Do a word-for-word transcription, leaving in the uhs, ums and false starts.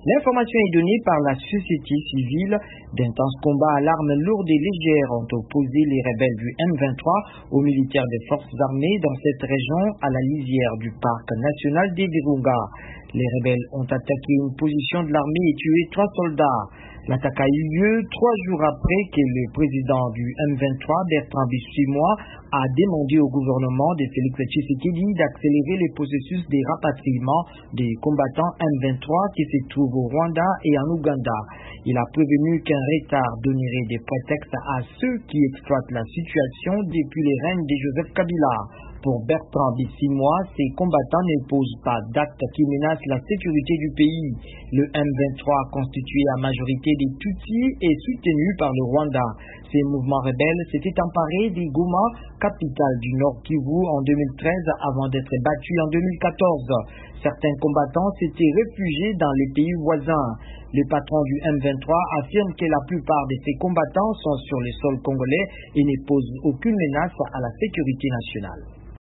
L'information est donnée par la société civile. D'intenses combats à l'armes lourdes et légères ont opposé les rebelles du M vingt-trois aux militaires des forces armées dans cette région à la lisière du parc national des Virunga. Les rebelles ont attaqué une position de l'armée et tué trois soldats. L'attaque a eu lieu trois jours après que le président du M vingt-trois, Bertrand Bisimwa, a demandé au gouvernement de Félix Tshisekedi d'accélérer le processus de rapatriement des combattants M vingt-trois qui se trouvent au Rwanda et en Ouganda. Il a prévenu qu'un retard donnerait des prétextes à ceux qui exploitent la situation depuis les règnes de Joseph Kabila. Pour Bertrand Bisimwa, ces combattants ne posent pas d'actes qui menacent la sécurité du pays. Le M vingt-trois, constitué à majorité des Tutsis, est soutenu par le Rwanda. Ces mouvements rebelles s'étaient emparés des Goma, capitale du Nord Kivu, en deux mille treize avant d'être battus en deux mille quatorze. Certains combattants s'étaient réfugiés dans les pays voisins. Le patron du M vingt-trois affirme que la plupart de ces combattants sont sur le sol congolais et ne posent aucune menace à la sécurité nationale.